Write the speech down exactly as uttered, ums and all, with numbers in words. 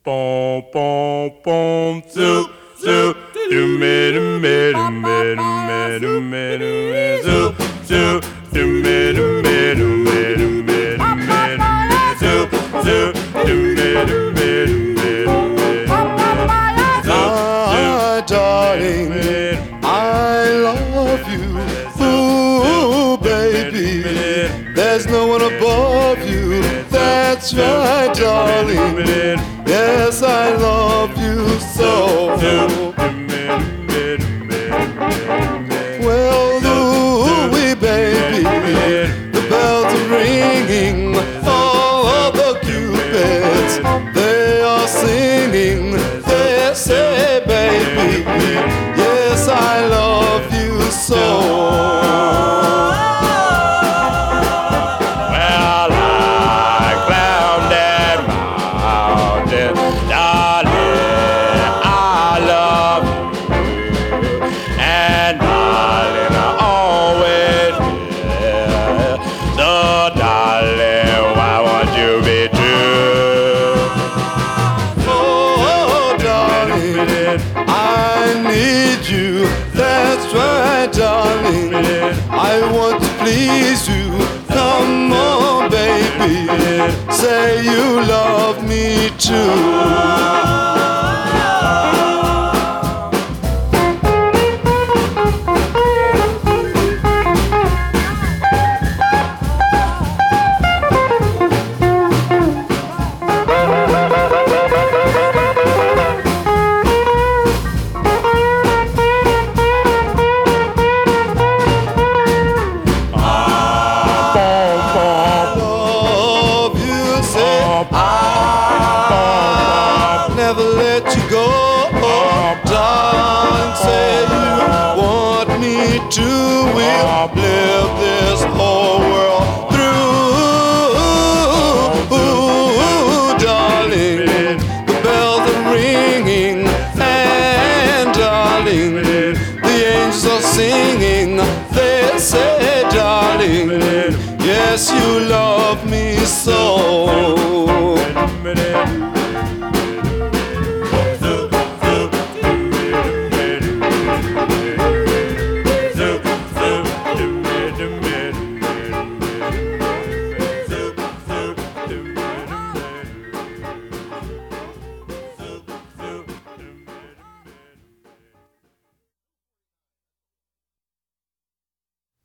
boom, boom, boom, zoop, zoop, do me, do me, do me, do me, do me, do me, zoop, zoop, do me, do me, do me, do me, do me, zoop, zoop, do me, do me, do me, do me, my darling, I love you, ooh, baby, there's no one above you, that's right, darling, yes, I love you so. Well, ooh-wee, baby, the bells are ringing, all of the cupids, they are singing, they say, baby, yes, I love you so. Well, I climbed that mountain, darling, I love you, and darling, I always will. So, darling, why won't you be true? Oh, darling, I need you, that's right, darling, I want to please you, come on, baby, say you love me too. I'll never let you go, darling, say you want me to, we'll live this whole world through, ooh, darling, the bells are ringing, and darling, the angels are singing, they say, darling, yes, you love me so.